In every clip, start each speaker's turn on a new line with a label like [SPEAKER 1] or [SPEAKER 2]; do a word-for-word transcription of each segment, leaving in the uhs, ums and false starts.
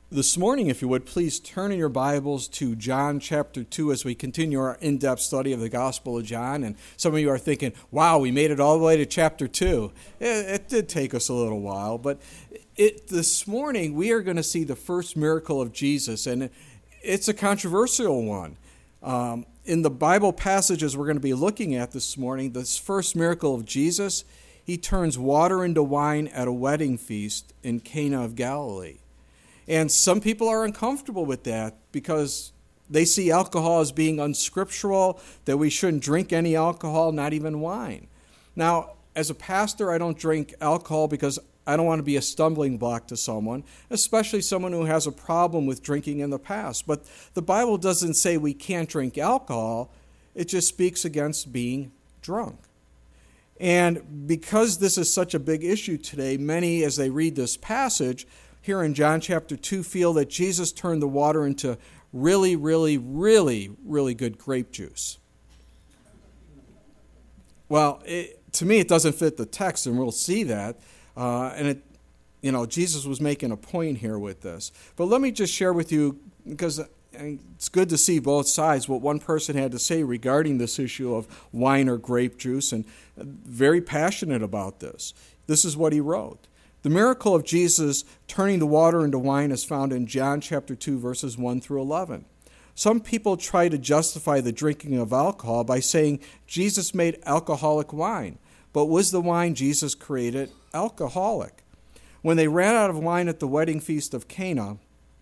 [SPEAKER 1] This morning, if you would, please turn in your Bibles to John chapter two as we continue our in-depth study of the Gospel of John. And some of you are thinking, wow, we made it all the way to chapter two. It, it did take us a little while, but it, this morning we are going to see the first miracle of Jesus, and it's a controversial one. Um, in the Bible passages we're going to be looking at this morning, this first miracle of Jesus, he turns water into wine at a wedding feast in Cana of Galilee. And some people are uncomfortable with that because they see alcohol as being unscriptural, that we shouldn't drink any alcohol, not even wine. Now, as a pastor, I don't drink alcohol because I don't want to be a stumbling block to someone, especially someone who has a problem with drinking in the past. But the Bible doesn't say we can't drink alcohol. It just speaks against being drunk. And because this is such a big issue today, many, as they read this passage, here in John chapter two, feel that Jesus turned the water into really, really, really, really good grape juice. Well, it, to me, it doesn't fit the text, and we'll see that. Uh, and, it, you know, Jesus was making a point here with this. But let me just share with you, because it's good to see both sides, what one person had to say regarding this issue of wine or grape juice, and very passionate about this. This is what he wrote. The miracle of Jesus turning the water into wine is found in John chapter two, verses one through eleven. Some people try to justify the drinking of alcohol by saying Jesus made alcoholic wine, but was the wine Jesus created alcoholic? When they ran out of wine at the wedding feast of Cana,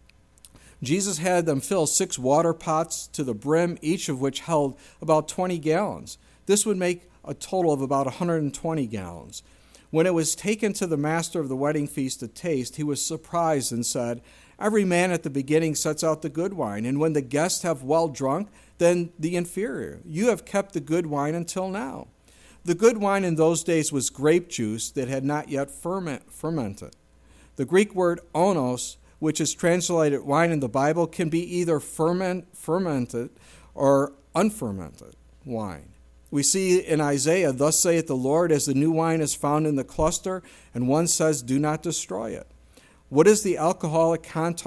[SPEAKER 1] Jesus had them fill six water pots to the brim, each of which held about twenty gallons. This would make a total of about one hundred twenty gallons. When it was taken to the master of the wedding feast to taste, he was surprised and said, "Every man at the beginning sets out the good wine, and when the guests have well drunk, then the inferior. You have kept the good wine until now." The good wine in those days was grape juice that had not yet ferment, fermented. The Greek word onos, which is translated wine in the Bible, can be either ferment, fermented or unfermented wine. We see in Isaiah, "Thus saith the Lord, as the new wine is found in the cluster, and one says, do not destroy it." What is the alcoholic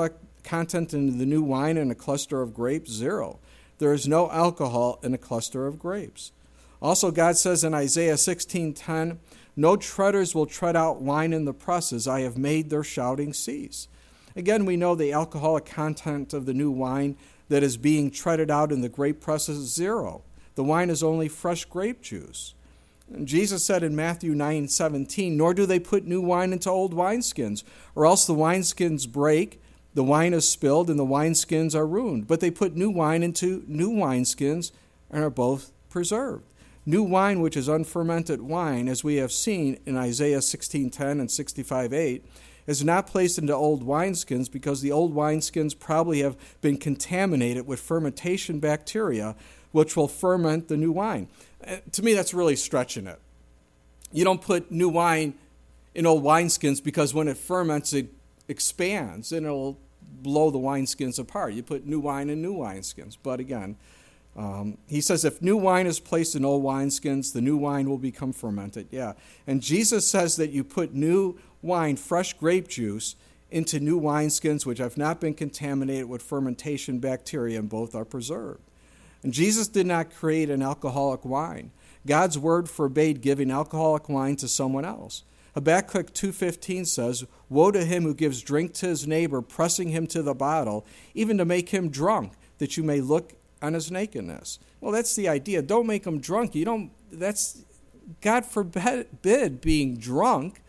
[SPEAKER 1] content in the new wine in a cluster of grapes? Zero. There is no alcohol in a cluster of grapes. Also, God says in Isaiah sixteen ten, "No treaders will tread out wine in the presses. I have made their shouting cease." Again, we know the alcoholic content of the new wine that is being treaded out in the grape presses is zero. The wine is only fresh grape juice. And Jesus said in Matthew nine seventeen, "Nor do they put new wine into old wineskins, or else the wineskins break, the wine is spilled, and the wineskins are ruined. But they put new wine into new wineskins, and are both preserved." New wine, which is unfermented wine, as we have seen in Isaiah sixteen ten and sixty-five eight, is not placed into old wineskins because the old wineskins probably have been contaminated with fermentation bacteria, which will ferment the new wine. Uh, to me, that's really stretching it. You don't put new wine in old wineskins because when it ferments, it expands and it'll blow the wineskins apart. You put new wine in new wineskins. But again, um, he says if new wine is placed in old wineskins, the new wine will become fermented. Yeah. And Jesus says that you put new wine, fresh grape juice, into new wineskins which have not been contaminated with fermentation bacteria, and both are preserved. And Jesus did not create an alcoholic wine. God's word forbade giving alcoholic wine to someone else. Habakkuk two fifteen says, "Woe to him who gives drink to his neighbor, pressing him to the bottle, even to make him drunk, that you may look on his nakedness." Well, that's the idea. Don't make him drunk. You don't. That's God forbid being drunk.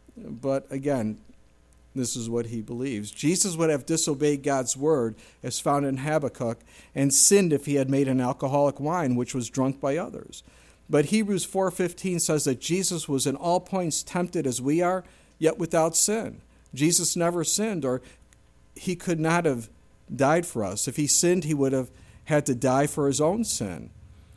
[SPEAKER 1] But again, this is what he believes. Jesus would have disobeyed God's word, as found in Habakkuk, and sinned if he had made an alcoholic wine, which was drunk by others. But Hebrews four fifteen says that Jesus was in all points tempted as we are, yet without sin. Jesus never sinned, or he could not have died for us. If he sinned, he would have had to die for his own sin.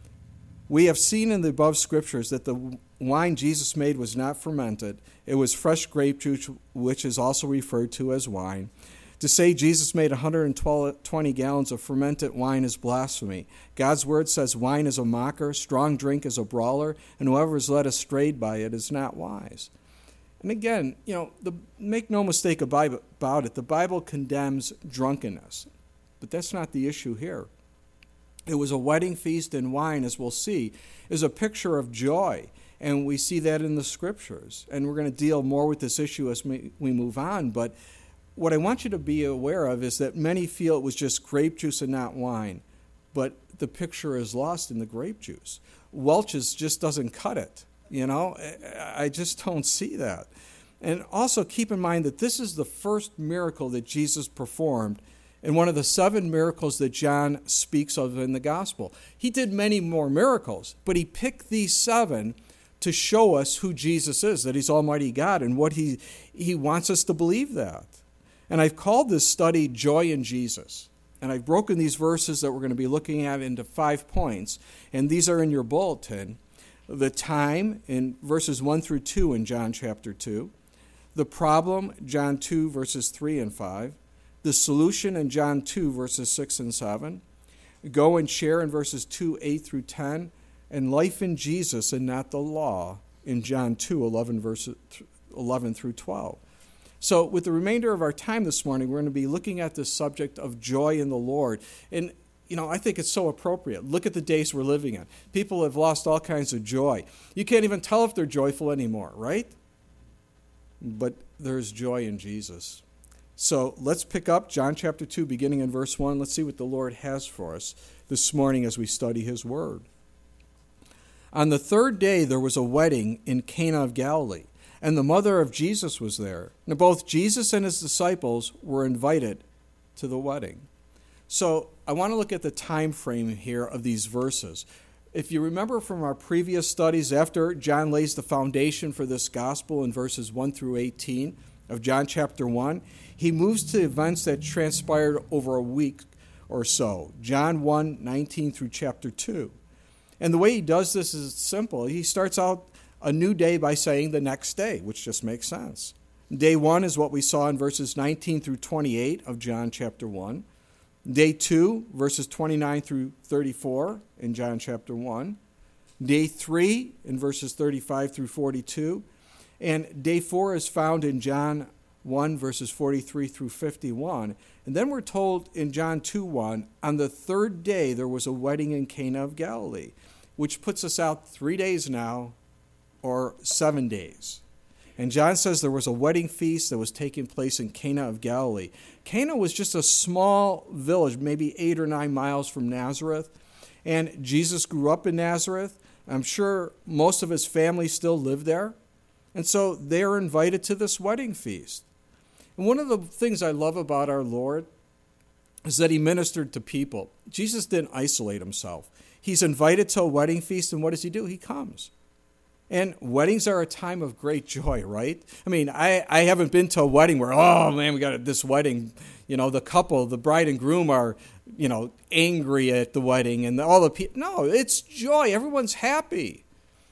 [SPEAKER 1] We have seen in the above scriptures that the wine Jesus made was not fermented. It was fresh grape juice, which is also referred to as wine. To say Jesus made one hundred twenty gallons of fermented wine is blasphemy. God's word says wine is a mocker, strong drink is a brawler, and whoever is led astray by it is not wise. And again, you know, the, make no mistake about it, the Bible condemns drunkenness. But that's not the issue here. It was a wedding feast, and wine, as we'll see, is a picture of joy. And we see that in the Scriptures. And we're going to deal more with this issue as we move on. But what I want you to be aware of is that many feel it was just grape juice and not wine. But the picture is lost in the grape juice. Welch's just doesn't cut it. You know, I just don't see that. And also keep in mind that this is the first miracle that Jesus performed and one of the seven miracles that John speaks of in the gospel. He did many more miracles, but he picked these seven to show us who Jesus is, that he's Almighty God, and what he, he wants us to believe that. And I've called this study Joy in Jesus. And I've broken these verses that we're going to be looking at into five points, and these are in your bulletin. The time in verses one through two in John chapter two. The problem, John two, verses three and five. The solution in John two, verses six and seven. Go and share in verses two, eight through ten. And life in Jesus and not the law in John two, eleven, verses eleven through twelve. So with the remainder of our time this morning, we're going to be looking at this subject of joy in the Lord. And, you know, I think it's so appropriate. Look at the days we're living in. People have lost all kinds of joy. You can't even tell if they're joyful anymore, right? But there's joy in Jesus. So let's pick up John chapter two, beginning in verse one. Let's see what the Lord has for us this morning as we study his word. On the third day, there was a wedding in Cana of Galilee, and the mother of Jesus was there. Now, both Jesus and his disciples were invited to the wedding. So I want to look at the time frame here of these verses. If you remember from our previous studies, after John lays the foundation for this gospel in verses one through eighteen of John chapter one, he moves to events that transpired over a week or so. John one, nineteen through chapter two. And the way he does this is simple. He starts out a new day by saying the next day, which just makes sense. Day one is what we saw in verses nineteen through twenty-eight of John chapter one. Day two, verses twenty-nine through thirty-four in John chapter one. Day three in verses thirty-five through forty-two. And day four is found in John one, verses forty-three through fifty-one. And then we're told in John two one, on the third day there was a wedding in Cana of Galilee, which puts us out three days now, or seven days. And John says there was a wedding feast that was taking place in Cana of Galilee. Cana was just a small village, maybe eight or nine miles from Nazareth. And Jesus grew up in Nazareth. I'm sure most of his family still lived there. And so they are invited to this wedding feast. And one of the things I love about our Lord is that he ministered to people. Jesus didn't isolate himself. He's invited to a wedding feast, and what does he do? He comes. And weddings are a time of great joy, right? I mean, I, I haven't been to a wedding where, oh, man, we got this wedding. You know, the couple, the bride and groom are, you know, angry at the wedding and all the people. No, it's joy. Everyone's happy.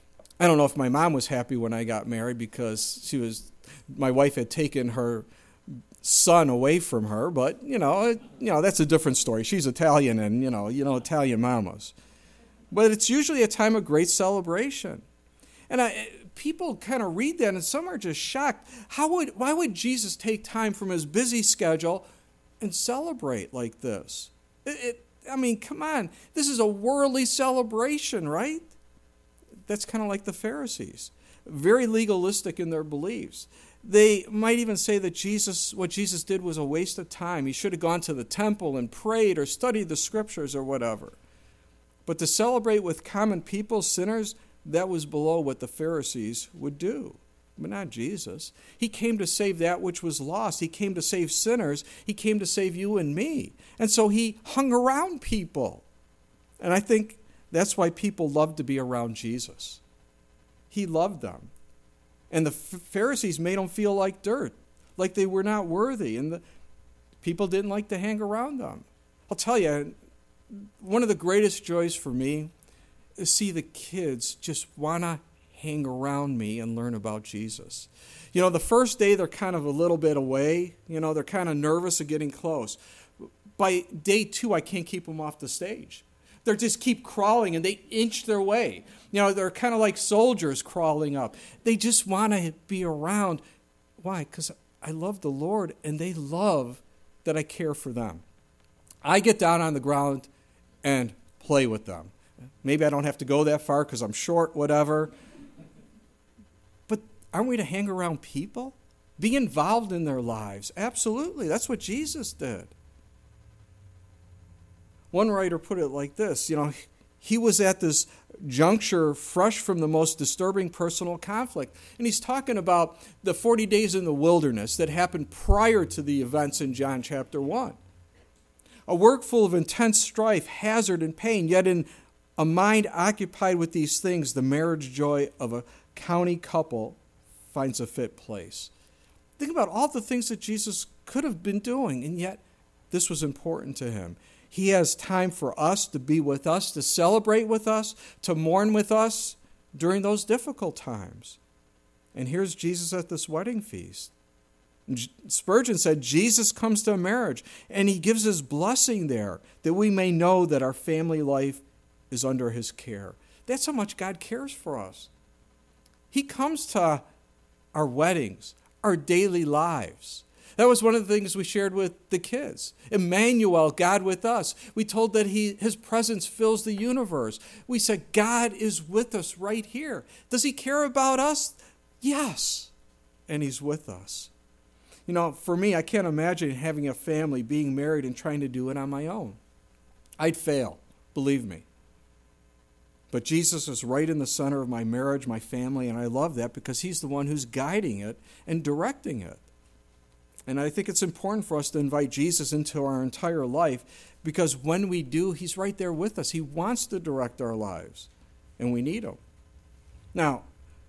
[SPEAKER 1] I don't know if my mom was happy when I got married because she was, my wife had taken her son away from her, but, you know, it, you know, that's a different story. She's Italian and, you know, you know, Italian mamas. But it's usually a time of great celebration. And I, people kind of read that, and some are just shocked. How would, why would Jesus take time from his busy schedule and celebrate like this? It, it, I mean, come on. This is a worldly celebration, right? That's kind of like the Pharisees. Very legalistic in their beliefs. They might even say that Jesus, what Jesus did was a waste of time. He should have gone to the temple and prayed or studied the scriptures or whatever. But to celebrate with common people, sinners, that was below what the Pharisees would do. But not Jesus. He came to save that which was lost. He came to save sinners. He came to save you and me. And so he hung around people. And I think that's why people loved to be around Jesus. He loved them. And the Pharisees made them feel like dirt, like they were not worthy. And the people didn't like to hang around them. I'll tell you, one of the greatest joys for me is see the kids just want to hang around me and learn about Jesus. You know, the first day they're kind of a little bit away. You know, they're kind of nervous of getting close. By day two, I can't keep them off the stage. They just keep crawling and they inch their way. You know, they're kind of like soldiers crawling up. They just want to be around. Why? Because I love the Lord and they love that I care for them. I get down on the ground and play with them. Maybe I don't have to go that far because I'm short, whatever. But aren't we to hang around people? Be involved in their lives. Absolutely. That's what Jesus did. One writer put it like this, you know, he was at this juncture fresh from the most disturbing personal conflict. And he's talking about the forty days in the wilderness that happened prior to the events in John chapter one. A work full of intense strife, hazard, and pain, yet in a mind occupied with these things, the marriage joy of a county couple finds a fit place. Think about all the things that Jesus could have been doing, and yet this was important to him. He has time for us to be with us, to celebrate with us, to mourn with us during those difficult times. And here's Jesus at this wedding feast. Spurgeon said, Jesus comes to a marriage, and he gives his blessing there, that we may know that our family life is under his care. That's how much God cares for us. He comes to our weddings, our daily lives. That was one of the things we shared with the kids. Emmanuel, God with us. We told that he, his presence fills the universe. We said, God is with us right here. Does he care about us? Yes. And he's with us. You know, for me, I can't imagine having a family, being married, and trying to do it on my own. I'd fail, believe me. But Jesus is right in the center of my marriage, my family, and I love that because he's the one who's guiding it and directing it. And I think it's important for us to invite Jesus into our entire life because when we do, he's right there with us. He wants to direct our lives, and we need him. Now,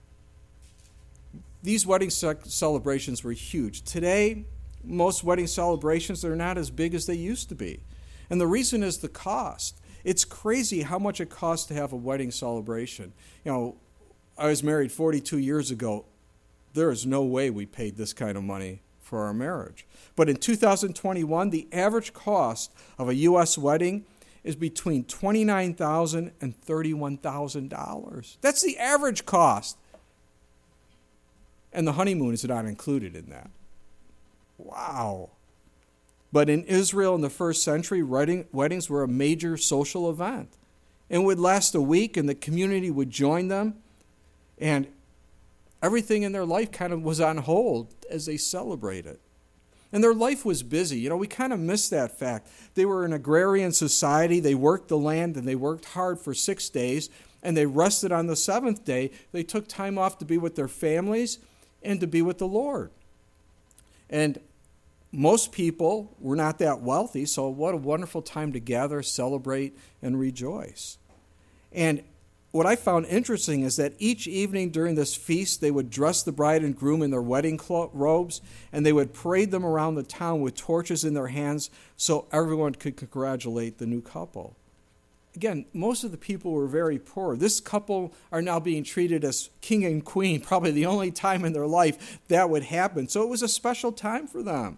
[SPEAKER 1] these wedding celebrations were huge. Today, most wedding celebrations are not as big as they used to be. And the reason is the cost. It's crazy how much it costs to have a wedding celebration. You know, I was married forty-two years ago. There is no way we paid this kind of money for our marriage. But in two thousand twenty-one, the average cost of a U S wedding is between twenty-nine thousand dollars and thirty-one thousand dollars. That's the average cost. And the honeymoon is not included in that. Wow. But in Israel in the first century, wedding, weddings were a major social event. It would last a week, and the community would join them. And everything in their life kind of was on hold as they celebrated. And their life was busy. You know, we kind of miss that fact. They were an agrarian society. They worked the land, and they worked hard for six days, and they rested on the seventh day. They took time off to be with their families and to be with the Lord. And most people were not that wealthy, so what a wonderful time to gather, celebrate, and rejoice. And what I found interesting is that each evening during this feast, they would dress the bride and groom in their wedding clo- robes, and they would parade them around the town with torches in their hands so everyone could congratulate the new couple. Again, most of the people were very poor. This couple are now being treated as king and queen, probably the only time in their life that would happen. So it was a special time for them.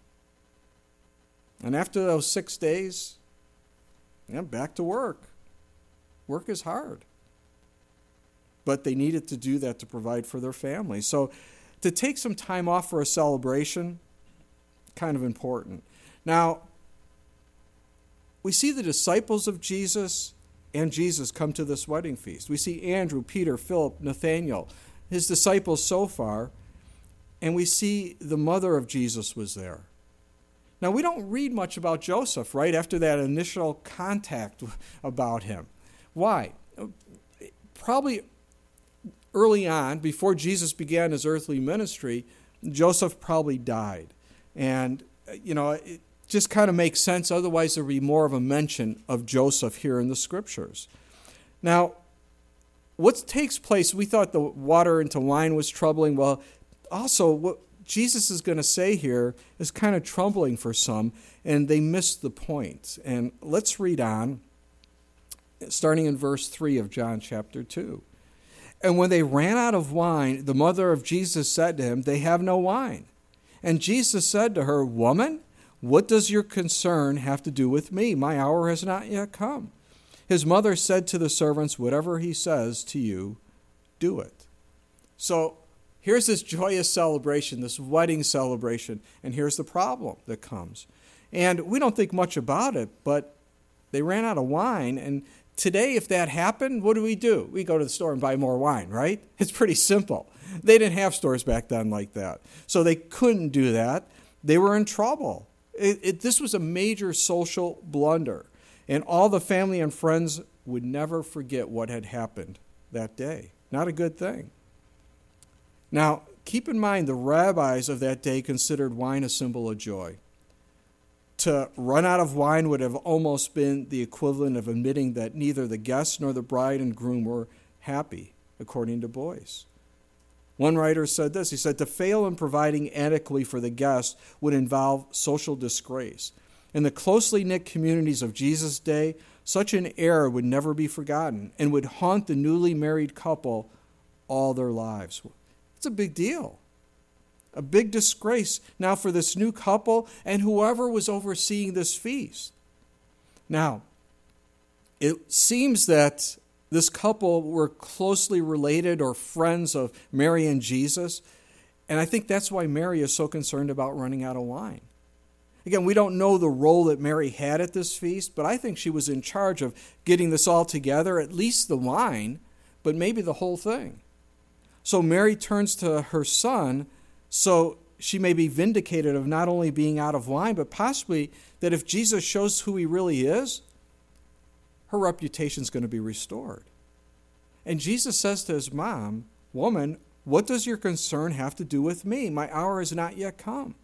[SPEAKER 1] And after those six days, yeah, back to work. Work is hard. But they needed to do that to provide for their family. So to take some time off for a celebration, kind of important. Now, we see the disciples of Jesus and Jesus come to this wedding feast. We see Andrew, Peter, Philip, Nathanael, his disciples so far, and we see the mother of Jesus was there. Now, we don't read much about Joseph, right, after that initial contact about him. Why? Probably early on, before Jesus began his earthly ministry, Joseph probably died. And, you know, it just kind of makes sense. Otherwise, there would be more of a mention of Joseph here in the Scriptures. Now, what takes place, we thought the water into wine was troubling. Well, also, what Jesus is going to say here is kind of troubling for some, and they missed the point. And let's read on, starting in verse three of John chapter two. And when they ran out of wine, the mother of Jesus said to him, "They have no wine." And Jesus said to her, "Woman, what does your concern have to do with me? My hour has not yet come." His mother said to the servants, "Whatever he says to you, do it." So here's this joyous celebration, this wedding celebration, and here's the problem that comes. And we don't think much about it, but they ran out of wine, and today, if that happened, what do we do? We go to the store and buy more wine, right? It's pretty simple. They didn't have stores back then like that. So they couldn't do that. They were in trouble. It, it, this was a major social blunder. And all the family and friends would never forget what had happened that day. Not a good thing. Now, keep in mind, the rabbis of that day considered wine a symbol of joy. To run out of wine would have almost been the equivalent of admitting that neither the guests nor the bride and groom were happy, according to Boyce. One writer said this. He said, to fail in providing adequately for the guests would involve social disgrace. In the closely knit communities of Jesus' day, such an error would never be forgotten and would haunt the newly married couple all their lives. It's a big deal. A big disgrace now for this new couple and whoever was overseeing this feast. Now, it seems that this couple were closely related or friends of Mary and Jesus, and I think that's why Mary is so concerned about running out of wine. Again, we don't know the role that Mary had at this feast, but I think she was in charge of getting this all together, at least the wine, but maybe the whole thing. So Mary turns to her son so she may be vindicated of not only being out of wine, but possibly that if Jesus shows who he really is, her reputation is going to be restored. And Jesus says to his mom, "Woman, what does your concern have to do with me? My hour has not yet come."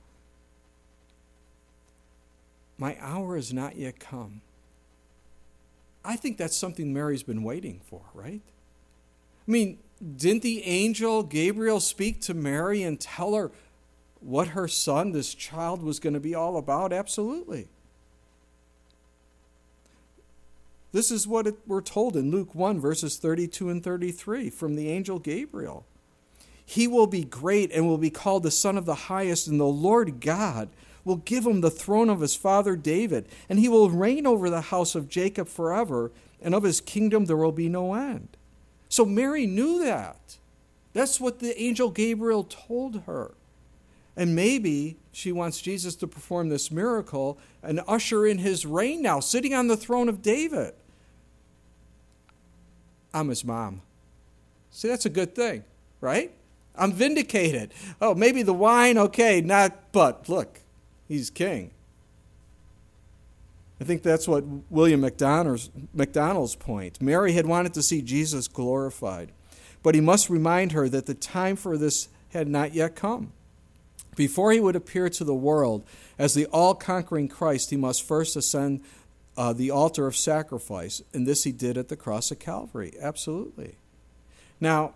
[SPEAKER 1] My hour has not yet come. I think that's something Mary's been waiting for, right? I mean, didn't the angel Gabriel speak to Mary and tell her what her son, this child, was going to be all about? Absolutely. This is what it, we're told in Luke one, verses thirty-two and thirty-three from the angel Gabriel. He will be great and will be called the Son of the Highest, and the Lord God will give him the throne of his father David, and he will reign over the house of Jacob forever, and of his kingdom there will be no end. So Mary knew that. That's what the angel Gabriel told her. And maybe she wants Jesus to perform this miracle and usher in his reign now, sitting on the throne of David. I'm his mom. See, that's a good thing, right? I'm vindicated. Oh, maybe the wine, okay, not, but look, he's king. I think that's what William MacDonald's, MacDonald's point. Mary had wanted to see Jesus glorified, but he must remind her that the time for this had not yet come. Before he would appear to the world as the all-conquering Christ, he must first ascend uh, the altar of sacrifice, and this he did at the cross of Calvary. Absolutely. Now,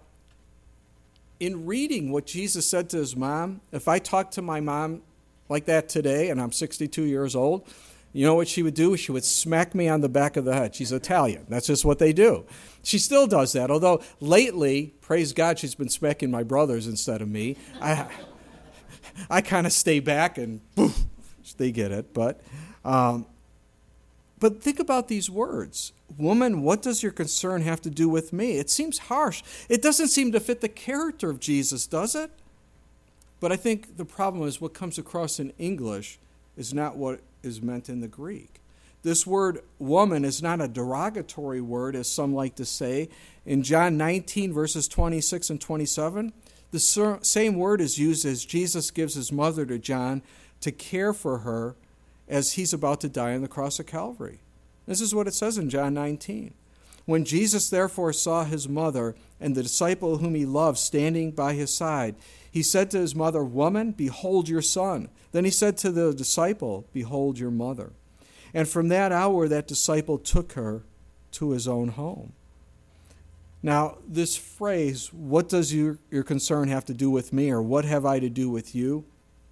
[SPEAKER 1] in reading what Jesus said to his mom, if I talked to my mom like that today, and I'm sixty-two years old, you know what she would do? She would smack me on the back of the head. She's Italian. That's just what they do. She still does that, although lately, praise God, she's been smacking my brothers instead of me. I I kind of stay back and poof, they get it. But, um, but think about these words. Woman, what does your concern have to do with me? It seems harsh. It doesn't seem to fit the character of Jesus, does it? But I think the problem is what comes across in English is not what is meant in the Greek. This word woman is not a derogatory word, as some like to say. In John nineteen, verses twenty-six and twenty-seven, the same word is used as Jesus gives his mother to John to care for her as he's about to die on the cross of Calvary. This is what it says in John nineteen. When Jesus therefore saw his mother and the disciple whom he loved standing by his side, he said to his mother, "Woman, behold your son." Then he said to the disciple, "Behold your mother." And from that hour, that disciple took her to his own home. Now, this phrase, what does your, your concern have to do with me, or what have I to do with you?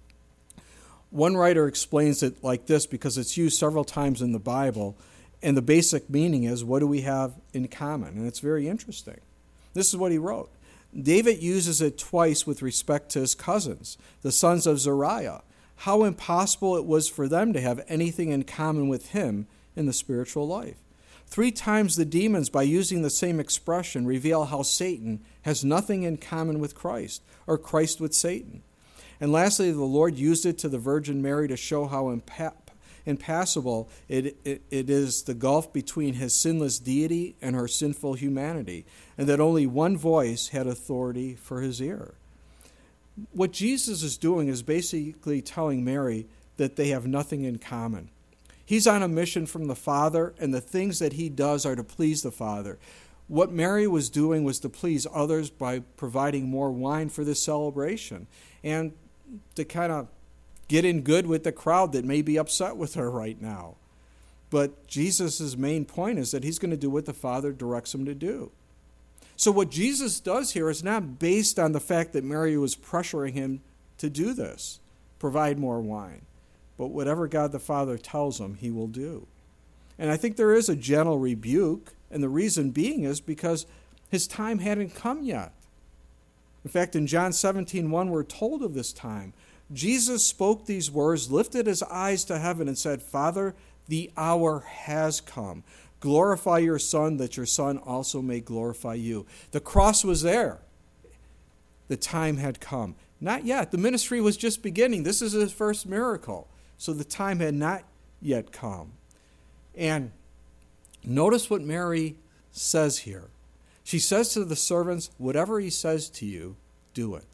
[SPEAKER 1] One writer explains it like this because it's used several times in the Bible, and the basic meaning is, what do we have in common? And it's very interesting. This is what he wrote. David uses it twice with respect to his cousins, the sons of Zeruiah. How impossible it was for them to have anything in common with him in the spiritual life. Three times the demons, by using the same expression, reveal how Satan has nothing in common with Christ, or Christ with Satan. And lastly, the Lord used it to the Virgin Mary to show how impa- impassable it, it, it is the gulf between his sinless deity and her sinful humanity, and that only one voice had authority for his ear. What Jesus is doing is basically telling Mary that they have nothing in common. He's on a mission from the Father, and the things that he does are to please the Father. What Mary was doing was to please others by providing more wine for this celebration and to kind of get in good with the crowd that may be upset with her right now. But Jesus' main point is that he's going to do what the Father directs him to do. So what Jesus does here is not based on the fact that Mary was pressuring him to do this, provide more wine. But whatever God the Father tells him, he will do. And I think there is a gentle rebuke, and the reason being is because his time hadn't come yet. In fact, in John seventeen one, we're told of this time. Jesus spoke these words, lifted his eyes to heaven, and said, Father, the hour has come. Glorify your Son, that your Son also may glorify you. The cross was there. The time had come. Not yet. The ministry was just beginning. This is his first miracle. So the time had not yet come. And notice what Mary says here. She says to the servants, whatever he says to you, do it.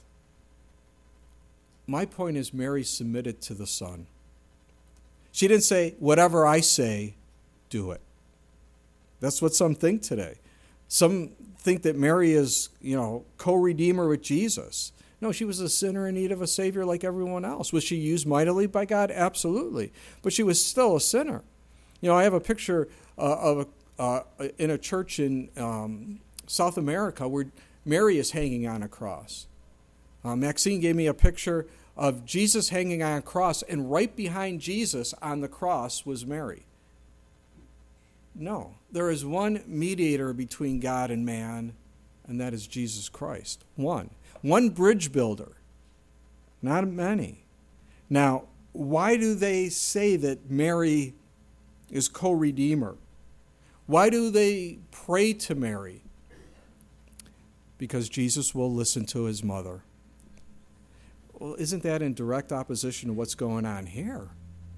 [SPEAKER 1] My point is Mary submitted to the Son. She didn't say, whatever I say, do it. That's what some think today. Some think that Mary is, you know, co-redeemer with Jesus. No, she was a sinner in need of a Savior like everyone else. Was she used mightily by God? Absolutely. But she was still a sinner. You know, I have a picture uh, of a, uh, in a church in um, South America where Mary is hanging on a cross. Uh, Maxine gave me a picture of Jesus hanging on a cross, and right behind Jesus on the cross was Mary. No, there is one mediator between God and man, and that is Jesus Christ. One. One bridge builder. Not many. Now, why do they say that Mary is co-redeemer? Why do they pray to Mary? Because Jesus will listen to his mother. Well, isn't that in direct opposition to what's going on here?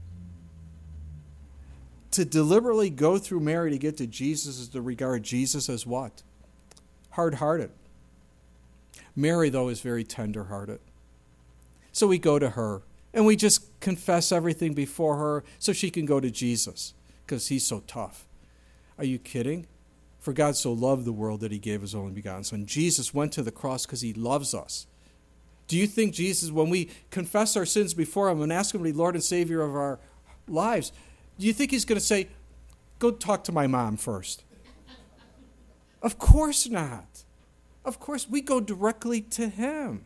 [SPEAKER 1] To deliberately go through Mary to get to Jesus is to regard Jesus as what? Hard-hearted. Mary, though, is very tender-hearted. So we go to her, and we just confess everything before her so she can go to Jesus, because he's so tough. Are you kidding? For God so loved the world that he gave his only begotten Son. Jesus went to the cross because he loves us. Do you think Jesus, when we confess our sins before him and ask him to be Lord and Savior of our lives, do you think he's going to say, go talk to my mom first? Of course not. Of course, we go directly to him.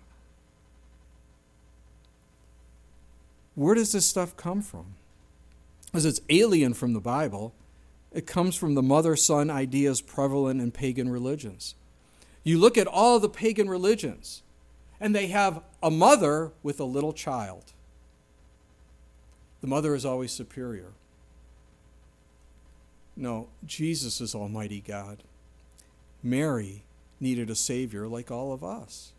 [SPEAKER 1] Where does this stuff come from? Because it's alien from the Bible. It comes from the mother-son ideas prevalent in pagan religions. You look at all the pagan religions, and they have a mother with a little child. The mother is always superior. No, Jesus is Almighty God. Mary needed a Savior like all of us.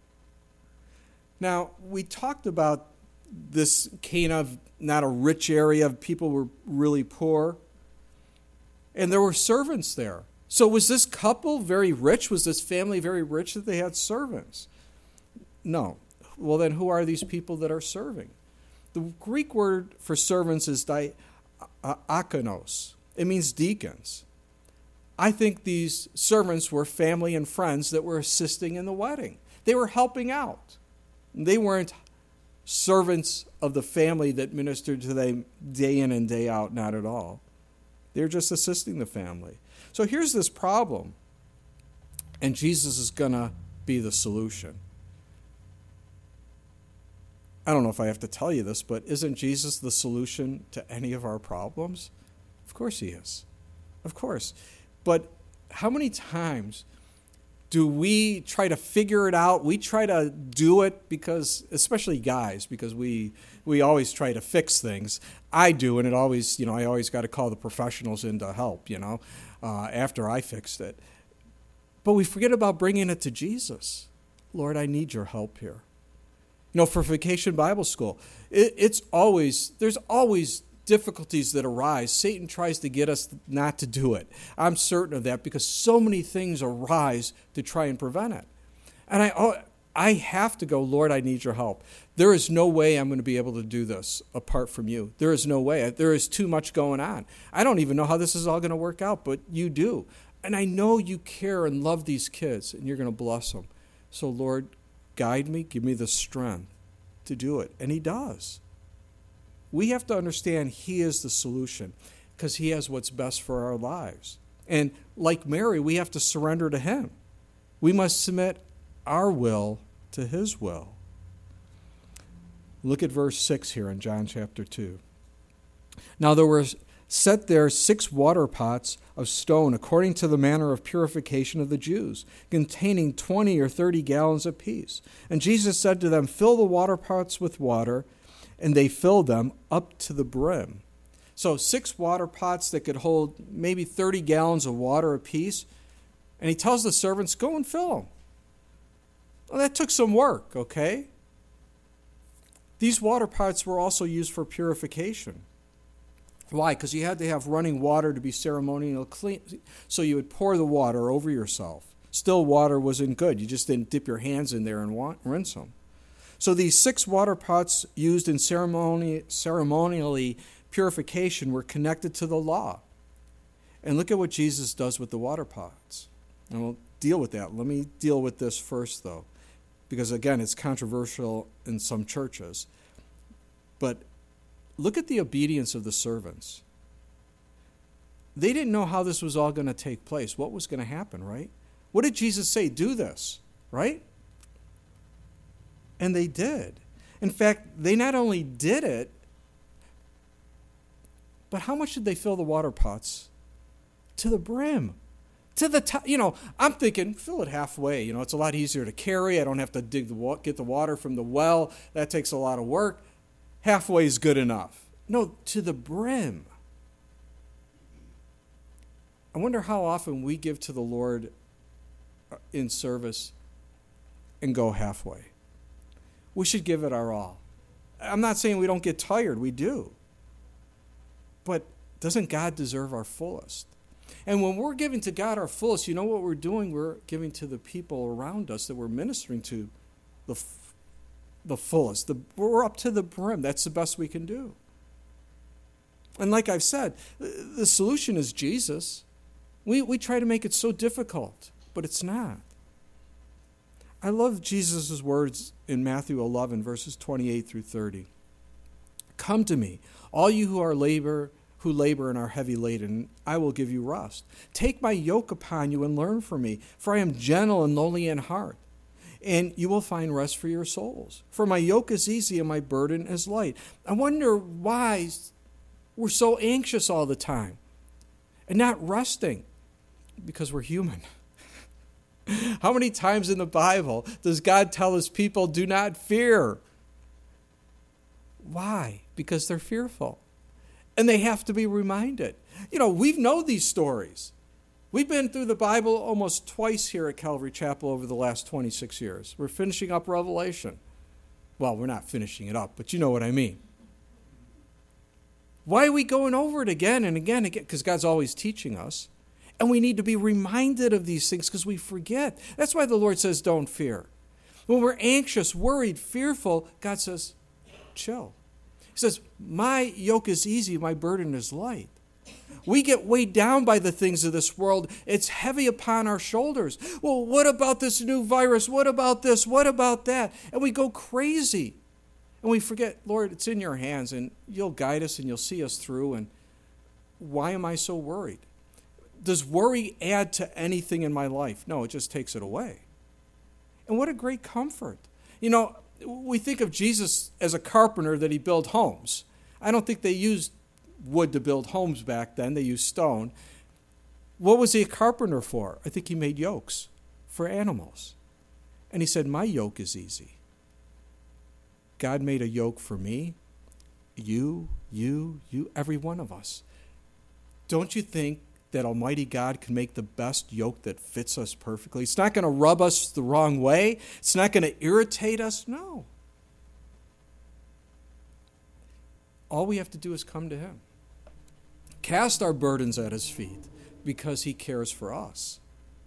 [SPEAKER 1] Now, we talked about this Cana, not a rich area, people were really poor, and there were servants there. So was this couple very rich? Was this family very rich that they had servants? No. Well, then who are these people that are serving? The Greek word for servants is diakonos. It means deacons. I think these servants were family and friends that were assisting in the wedding. They were helping out. They weren't servants of the family that ministered to them day in and day out, not at all. They were just assisting the family. So here's this problem, and Jesus is going to be the solution. I don't know if I have to tell you this, but isn't Jesus the solution to any of our problems? Of course he is. Of course. But how many times Do we try to figure it out? We try to do it because, especially guys, because we we always try to fix things. I do, and it always, you know, I always got to call the professionals in to help, you know, uh, after I fixed it. But we forget about bringing it to Jesus. Lord, I need your help here. You know, for Vacation Bible School, it, it's always, there's always difficulties that arise. Satan tries to get us not to do it. I'm certain of that because so many things arise to try and prevent it. And I I have to go, Lord, I need your help. There is no way I'm going to be able to do this apart from you. There is no way. There is too much going on. I don't even know how this is all going to work out, but you do. And I know you care and love these kids, and you're going to bless them. So, Lord, guide me, give me the strength to do it. And he does. We have to understand he is the solution because he has what's best for our lives. And like Mary, we have to surrender to him. We must submit our will to his will. Look at verse six here in John chapter two. Now there were set there six water pots of stone according to the manner of purification of the Jews, containing twenty or thirty gallons apiece. And Jesus said to them, fill the water pots with water. And they filled them up to the brim. So six water pots that could hold maybe thirty gallons of water apiece. And he tells the servants, go and fill them. Well, that took some work, okay? These water pots were also used for purification. Why? Because you had to have running water to be ceremonial clean. So you would pour the water over yourself. Still water wasn't good. You just didn't dip your hands in there and rinse them. So these six water pots used in ceremony, ceremonially purification were connected to the law. And look at what Jesus does with the water pots. And we'll deal with that. Let me deal with this first, though, because, again, it's controversial in some churches. But look at the obedience of the servants. They didn't know how this was all going to take place, what was going to happen, right? What did Jesus say? Do this, right? And they did. In fact, they not only did it, but how much did they fill the water pots? To the brim. To the top. You know, I'm thinking, fill it halfway. You know, it's a lot easier to carry. I don't have to dig the get the water from the well. That takes a lot of work. Halfway is good enough. No, to the brim. I wonder how often we give to the Lord in service and go halfway. We should give it our all. I'm not saying we don't get tired. We do. But doesn't God deserve our fullest? And when we're giving to God our fullest, you know what we're doing? We're giving to the people around us that we're ministering to the, the fullest. The, we're up to the brim. That's the best we can do. And like I've said, the solution is Jesus. We, we try to make it so difficult, but it's not. I love Jesus' words in Matthew eleven, verses twenty-eight through thirty. Come to me, all you who are labor, who labor and are heavy laden, I will give you rest. Take my yoke upon you and learn from me, for I am gentle and lowly in heart, and you will find rest for your souls. For my yoke is easy and my burden is light. I wonder why we're so anxious all the time and not resting, because we're human. How many times in the Bible does God tell his people, do not fear? Why? Because they're fearful. And they have to be reminded. You know, we've known these stories. We've been through the Bible almost twice here at Calvary Chapel over the last twenty-six years. We're finishing up Revelation. Well, we're not finishing it up, but you know what I mean. Why are we going over it again and again and again? Because God's always teaching us. And we need to be reminded of these things because we forget. That's why the Lord says, don't fear. When we're anxious, worried, fearful, God says, chill. He says, my yoke is easy, my burden is light. We get weighed down by the things of this world. It's heavy upon our shoulders. Well, what about this new virus? What about this? What about that? And we go crazy. And we forget, Lord, it's in your hands, and you'll guide us and you'll see us through. And why am I so worried? Does worry add to anything in my life? No, it just takes it away. And what a great comfort. You know, we think of Jesus as a carpenter that he built homes. I don't think they used wood to build homes back then. They used stone. What was he a carpenter for? I think he made yokes for animals. And he said, my yoke is easy. God made a yoke for me, you, you, you, every one of us. Don't you think that Almighty God can make the best yoke that fits us perfectly? It's not going to rub us the wrong way. It's not going to irritate us. No. All we have to do is come to him. Cast our burdens at his feet because he cares for us.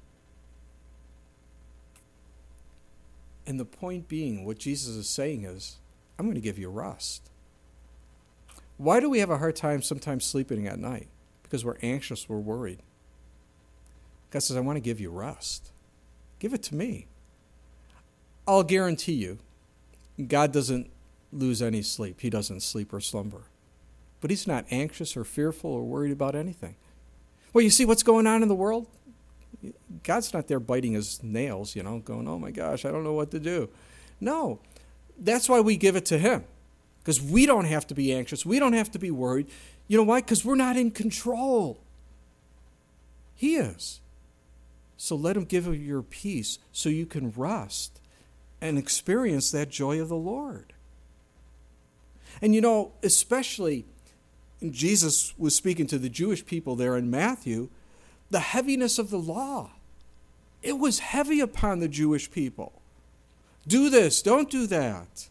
[SPEAKER 1] And the point being, what Jesus is saying is, I'm going to give you rest. Why do we have a hard time sometimes sleeping at night? Because we're anxious, we're worried. God says, I want to give you rest. Give it to me. I'll guarantee you, God doesn't lose any sleep. He doesn't sleep or slumber. But he's not anxious or fearful or worried about anything. Well, you see what's going on in the world? God's not there biting his nails, you know, going, oh my gosh, I don't know what to do. No, that's why we give it to him. Because we don't have to be anxious. We don't have to be worried. You know why? Because we're not in control. He is. So let him give you your peace so you can rest and experience that joy of the Lord. And you know, especially Jesus was speaking to the Jewish people there in Matthew, the heaviness of the law. It was heavy upon the Jewish people. Do this, don't do that.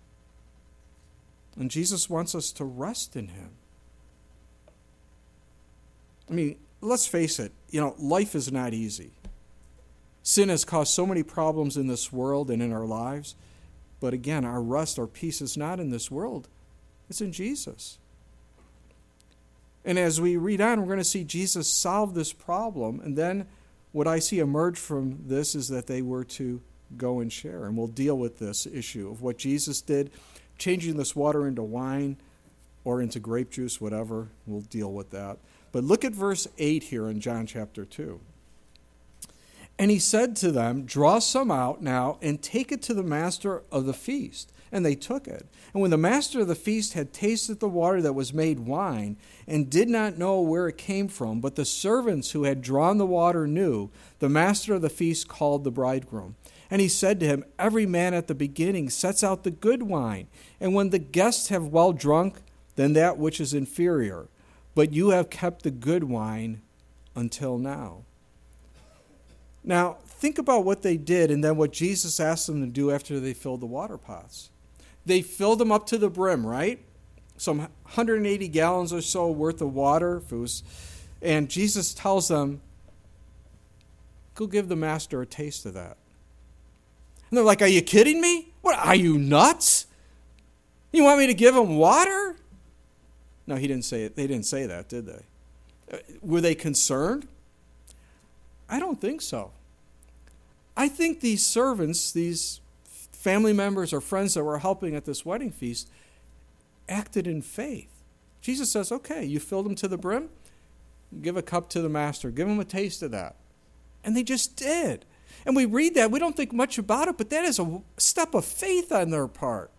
[SPEAKER 1] And Jesus wants us to rest in him. I mean, let's face it, you know, life is not easy. Sin has caused so many problems in this world and in our lives. But again, our rest, our peace is not in this world. It's in Jesus. And as we read on, we're going to see Jesus solve this problem. And then what I see emerge from this is that they were to go and share. And we'll deal with this issue of what Jesus did, changing this water into wine or into grape juice, whatever. We'll deal with that. But look at verse eight here in John chapter two. And he said to them, draw some out now and take it to the master of the feast. And they took it. And when the master of the feast had tasted the water that was made wine, and did not know where it came from, but the servants who had drawn the water knew, the master of the feast called the bridegroom. And he said to him, every man at the beginning sets out the good wine, and when the guests have well drunk, then that which is inferior. But you have kept the good wine until now. Now, think about what they did and then what Jesus asked them to do after they filled the water pots. They filled them up to the brim, right? Some one hundred eighty gallons or so worth of water. If it was, and Jesus tells them, go give the master a taste of that. And they're like, are you kidding me? What, are you nuts? You want me to give him water? No, he didn't say it. They didn't say that, did they? Were they concerned? I don't think so. I think these servants, these family members or friends that were helping at this wedding feast, acted in faith. Jesus says, okay, you filled them to the brim, give a cup to the master, give him a taste of that. And they just did. And we read that, we don't think much about it, but that is a step of faith on their part.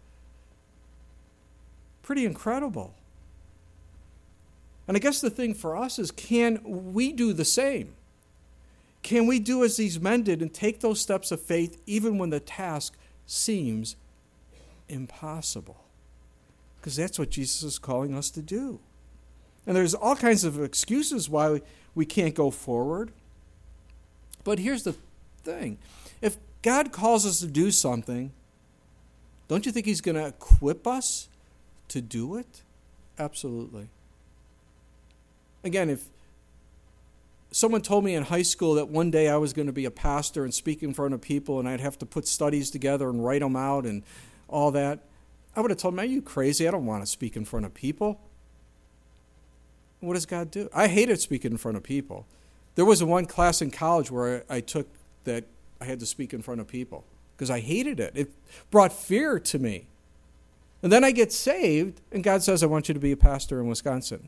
[SPEAKER 1] Pretty incredible. And I guess the thing for us is, can we do the same? Can we do as these men did and take those steps of faith even when the task seems impossible? Because that's what Jesus is calling us to do. And there's all kinds of excuses why we can't go forward. But here's the thing. If God calls us to do something, don't you think he's going to equip us to do it? Absolutely. Again, if someone told me in high school that one day I was going to be a pastor and speak in front of people and I'd have to put studies together and write them out and all that, I would have told them, are you crazy? I don't want to speak in front of people. What does God do? I hated speaking in front of people. There was one class in college where I took that I had to speak in front of people because I hated it. It brought fear to me. And then I get saved and God says, I want you to be a pastor in Wisconsin.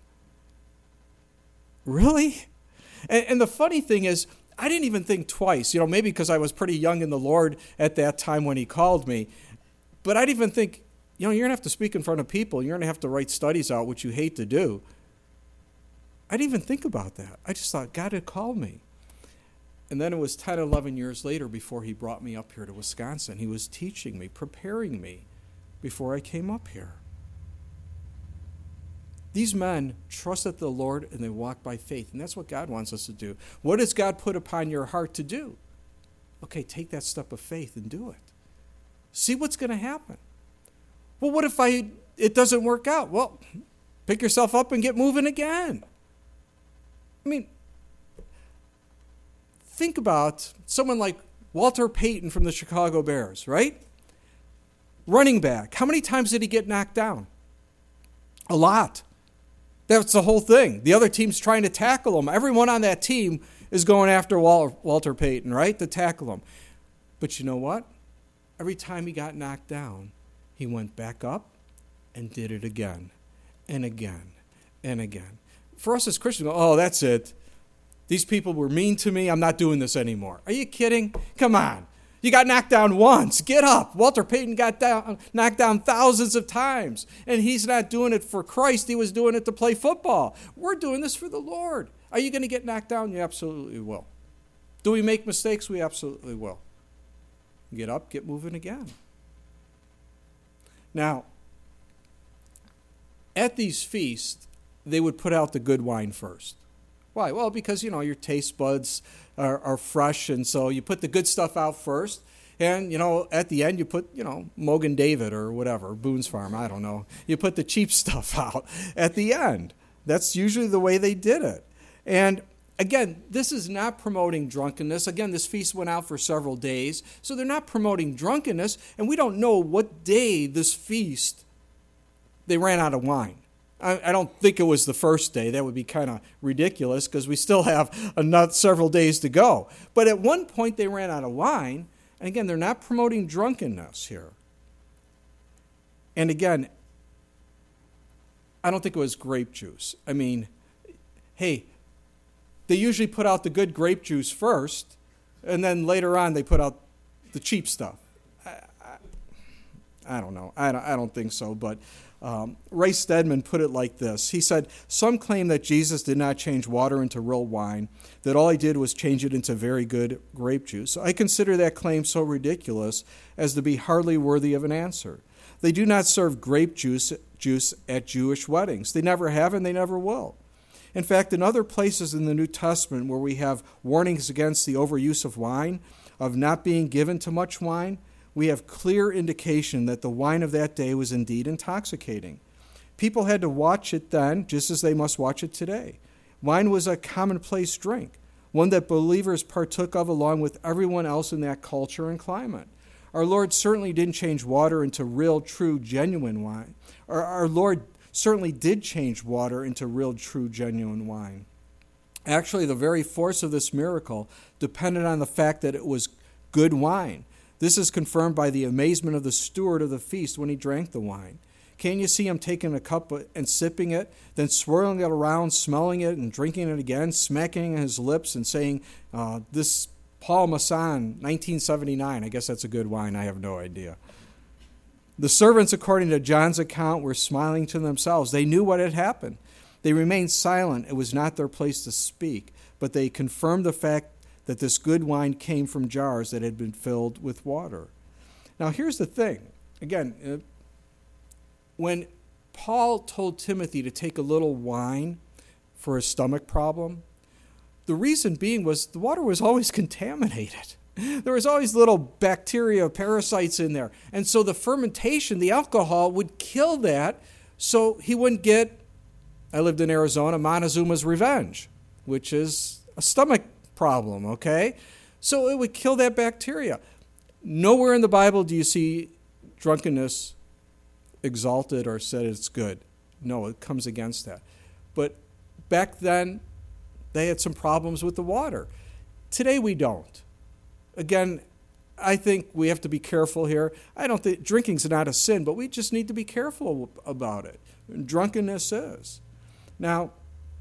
[SPEAKER 1] Really? And, and the funny thing is, I didn't even think twice, you know, maybe because I was pretty young in the Lord at that time when he called me. But I didn't even think, you know, you're going to have to speak in front of people. You're going to have to write studies out, which you hate to do. I didn't even think about that. I just thought God had called me. And then it was ten, eleven years later before he brought me up here to Wisconsin. He was teaching me, preparing me before I came up here. These men trusted the Lord and they walked by faith. And that's what God wants us to do. What does God put upon your heart to do? Okay, take that step of faith and do it. See what's going to happen. Well, what if I it doesn't work out? Well, pick yourself up and get moving again. I mean, think about someone like Walter Payton from the Chicago Bears, right? Running back. How many times did he get knocked down? A lot. That's the whole thing. The other team's trying to tackle him. Everyone on that team is going after Walter Payton, right, to tackle him. But you know what? Every time he got knocked down, he went back up and did it again and again and again. For us as Christians, oh, that's it. These people were mean to me. I'm not doing this anymore. Are you kidding? Come on. You got knocked down once. Get up. Walter Payton got down, knocked down thousands of times. And he's not doing it for Christ. He was doing it to play football. We're doing this for the Lord. Are you going to get knocked down? You absolutely will. Do we make mistakes? We absolutely will. Get up, get moving again. Now, at these feasts, they would put out the good wine first. Why? Well, because, you know, your taste buds are, are fresh, and so you put the good stuff out first, and, you know, at the end you put, you know, Mogan David or whatever, Boone's Farm, I don't know. You put the cheap stuff out at the end. That's usually the way they did it. And, again, this is not promoting drunkenness. Again, this feast went out for several days, so they're not promoting drunkenness, and we don't know what day this feast they ran out of wine. I don't think it was the first day. That would be kind of ridiculous because we still have another several days to go. But at one point they ran out of wine. And again, they're not promoting drunkenness here. And again, I don't think it was grape juice. I mean, hey, they usually put out the good grape juice first, and then later on they put out the cheap stuff. I, I, I don't know. I don't, I don't think so, but... Um, Ray Stedman put it like this. He said, some claim that Jesus did not change water into real wine, that all he did was change it into very good grape juice. I consider that claim so ridiculous as to be hardly worthy of an answer. They do not serve grape juice, juice at Jewish weddings. They never have and they never will. In fact, in other places in the New Testament where we have warnings against the overuse of wine, of not being given too much wine, we have clear indication that the wine of that day was indeed intoxicating. People had to watch it then, just as they must watch it today. Wine was a commonplace drink, one that believers partook of along with everyone else in that culture and climate. Our Lord certainly didn't change water into real, true, genuine wine. Our, our Lord certainly did change water into real, true, genuine wine. Actually, the very force of this miracle depended on the fact that it was good wine. This is confirmed by the amazement of the steward of the feast when he drank the wine. Can't you see him taking a cup and sipping it, then swirling it around, smelling it, and drinking it again, smacking his lips and saying, uh, this Paul Masson, nineteen seventy-nine, I guess that's a good wine, I have no idea. The servants, according to John's account, were smiling to themselves. They knew what had happened. They remained silent. It was not their place to speak, but they confirmed the fact that this good wine came from jars that had been filled with water. Now, here's the thing. Again, when Paul told Timothy to take a little wine for his stomach problem, the reason being was the water was always contaminated. There was always little bacteria, parasites in there. And so the fermentation, the alcohol, would kill that so he wouldn't get, I lived in Arizona, Montezuma's Revenge, which is a stomach problem, okay? So it would kill that bacteria. Nowhere in the Bible do you see drunkenness exalted or said it's good. No, it comes against that. But back then, they had some problems with the water. Today we don't. Again, I think we have to be careful here. I don't think drinking's not a sin, but we just need to be careful about it. Drunkenness is. Now,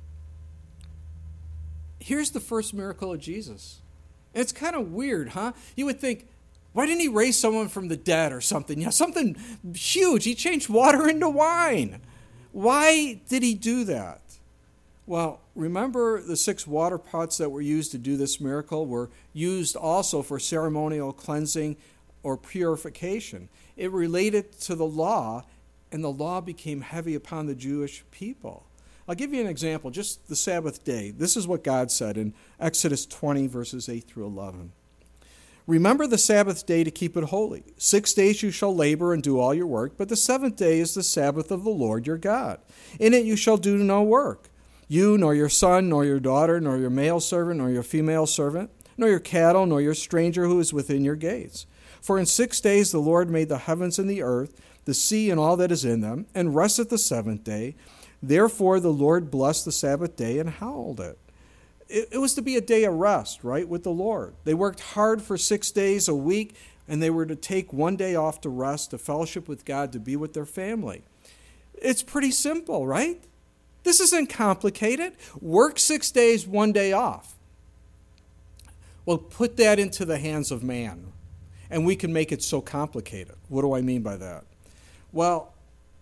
[SPEAKER 1] here's the first miracle of Jesus. It's kind of weird, huh? You would think, why didn't he raise someone from the dead or something? You know, something huge. He changed water into wine. Why did he do that? Well, remember the six water pots that were used to do this miracle were used also for ceremonial cleansing or purification. It related to the law, and the law became heavy upon the Jewish people. I'll give you an example, just the Sabbath day. This is what God said in Exodus twenty, verses eight through eleven. Remember the Sabbath day to keep it holy. Six days you shall labor and do all your work, but the seventh day is the Sabbath of the Lord your God. In it you shall do no work. You, nor your son, nor your daughter, nor your male servant, nor your female servant, nor your cattle, nor your stranger who is within your gates. For in six days the Lord made the heavens and the earth, the sea and all that is in them, and rested the seventh day. Therefore the Lord blessed the Sabbath day and hallowed it. It, it was to be a day of rest, right, with the Lord. They worked hard for six days a week, and they were to take one day off to rest, to fellowship with God, to be with their family. It's pretty simple, right? This isn't complicated. Work six days, one day off. Well, put that into the hands of man, and we can make it so complicated. What do I mean by that? Well,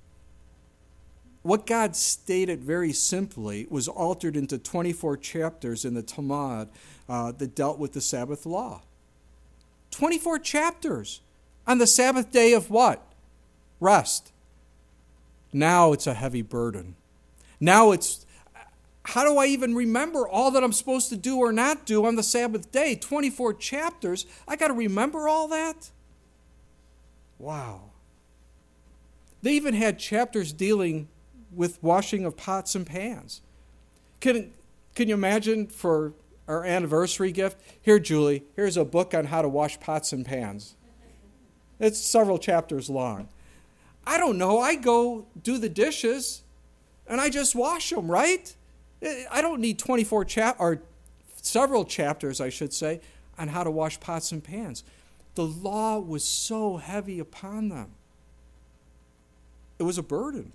[SPEAKER 1] what God stated very simply was altered into twenty-four chapters in the Talmud uh, that dealt with the Sabbath law. twenty-four chapters on the Sabbath day of what? Rest. Now it's a heavy burden. Now it's, how do I even remember all that I'm supposed to do or not do on the Sabbath day? twenty-four chapters. I got to remember all that? Wow. They even had chapters dealing with washing of pots and pans. Can, can you imagine for our anniversary gift? Here, Julie, here's a book on how to wash pots and pans. It's several chapters long. I don't know. I go do the dishes and I just wash them, right? I don't need twenty-four chap or several chapters, I should say, on how to wash pots and pans. The law was so heavy upon them. It was a burden.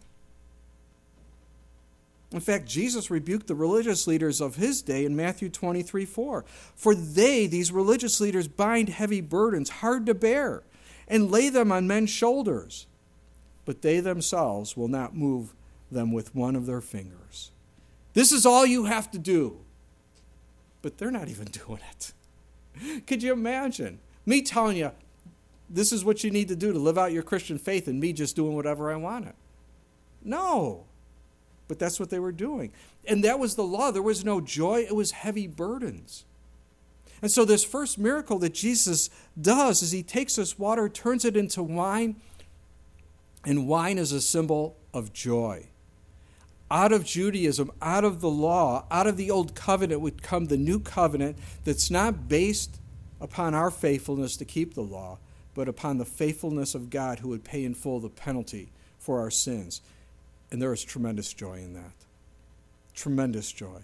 [SPEAKER 1] In fact, Jesus rebuked the religious leaders of his day in Matthew twenty-three four. For they, these religious leaders, bind heavy burdens, hard to bear, and lay them on men's shoulders, but they themselves will not move them with one of their fingers. This is all you have to do. But they're not even doing it. Could you imagine me telling you, this is what you need to do to live out your Christian faith, and me just doing whatever I wanted? No. But that's what they were doing. And that was the law. There was no joy. It was heavy burdens. And so this first miracle that Jesus does is he takes this water, turns it into wine, and wine is a symbol of joy. Out of Judaism, out of the law, out of the old covenant would come the new covenant that's not based upon our faithfulness to keep the law, but upon the faithfulness of God who would pay in full the penalty for our sins. And there is tremendous joy in that. Tremendous joy.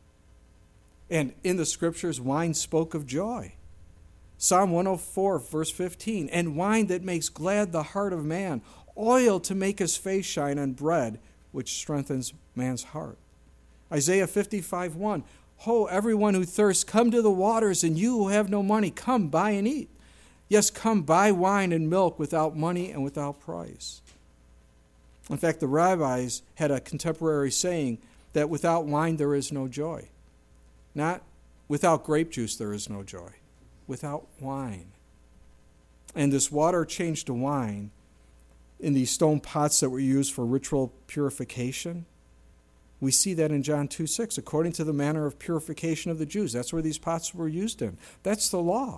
[SPEAKER 1] And in the scriptures, wine spoke of joy. Psalm one oh four, verse fifteen, and wine that makes glad the heart of man, oil to make his face shine, and bread which strengthens man's heart. Isaiah fifty-five one, ho, everyone who thirsts, come to the waters, and you who have no money, come, buy and eat. Yes, come, buy wine and milk without money and without price. In fact, the rabbis had a contemporary saying that without wine there is no joy. Not without grape juice there is no joy. Without wine. And this water changed to wine in these stone pots that were used for ritual purification. We see that in John two six, according to the manner of purification of the Jews. That's where these pots were used in. That's the law.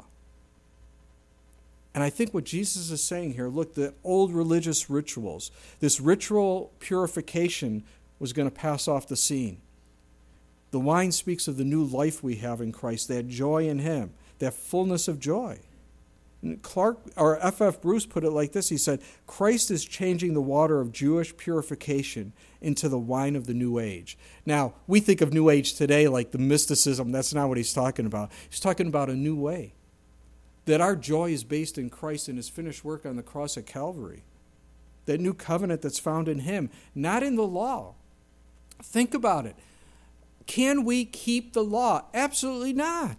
[SPEAKER 1] And I think what Jesus is saying here, look, the old religious rituals, this ritual purification was going to pass off the scene. The wine speaks of the new life we have in Christ, that joy in him, that fullness of joy. And Clark, or F F Bruce put it like this. He said, Christ is changing the water of Jewish purification into the wine of the new age. Now, we think of new age today like the mysticism. That's not what he's talking about. He's talking about a new way. That our joy is based in Christ and his finished work on the cross at Calvary. That new covenant that's found in him, not in the law. Think about it. Can we keep the law? Absolutely not.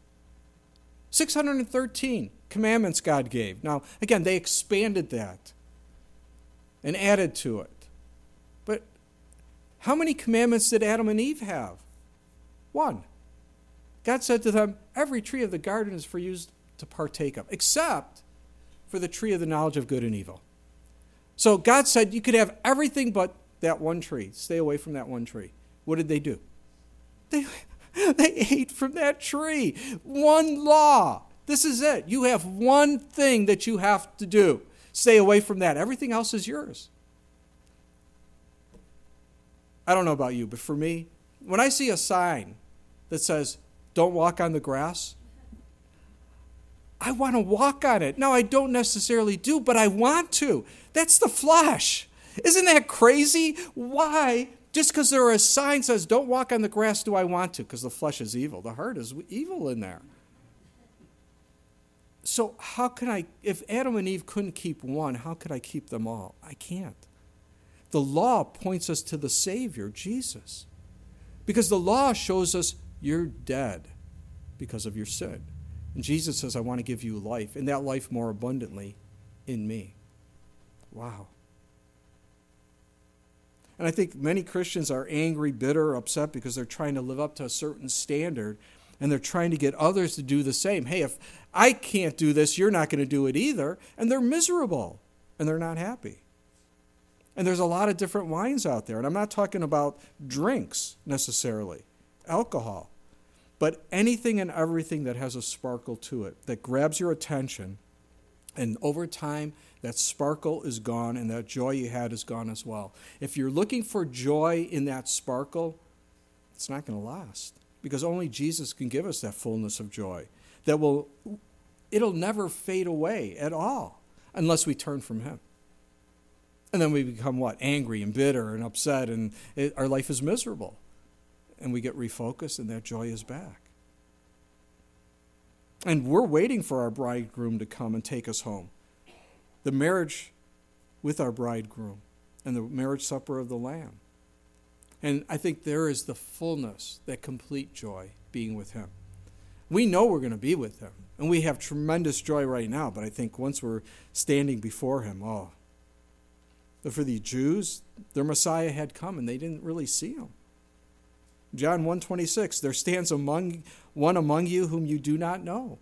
[SPEAKER 1] six hundred thirteen commandments God gave. Now, again, they expanded that and added to it. But How many commandments did Adam and Eve have? One. God said to them, every tree of the garden is for you to partake of, except for the tree of the knowledge of good and evil. So God said you could have everything but that one tree. Stay away from that one tree. What did they do? They, they ate from that tree. One law. This is it. You have one thing that you have to do. Stay away from that. Everything else is yours. I don't know about you, but for me, when I see a sign that says, don't walk on the grass, I want to walk on it. Now, I don't necessarily do, but I want to. That's the flesh. Isn't that crazy? Why? Just because there are a sign that says, don't walk on the grass, do I want to? Because the flesh is evil. The heart is evil in there. So how can I, if Adam and Eve couldn't keep one, how could I keep them all? I can't. The law points us to the Savior, Jesus. Because the law shows us you're dead because of your sin. And Jesus says, I want to give you life, and that life more abundantly in me. Wow. And I think many Christians are angry, bitter, upset because they're trying to live up to a certain standard, and they're trying to get others to do the same. Hey, if I can't do this, you're not going to do it either. And they're miserable, and they're not happy. And there's a lot of different wines out there. And I'm not talking about drinks necessarily, alcohol, but anything and everything that has a sparkle to it, that grabs your attention. And over time, that sparkle is gone, and that joy you had is gone as well. If you're looking for joy in that sparkle, it's not going to last. Because only Jesus can give us that fullness of joy. That will, it'll never fade away at all unless we turn from him. And then we become what? Angry and bitter and upset, and it, our life is miserable. And we get refocused, and that joy is back. And we're waiting for our bridegroom to come and take us home. The marriage with our bridegroom and the marriage supper of the Lamb. And I think there is the fullness, that complete joy, being with him. We know we're going to be with him, and we have tremendous joy right now, but I think once we're standing before him, oh. But for the Jews, their Messiah had come, and they didn't really see him. John one twenty-six, there stands among one among you whom you do not know.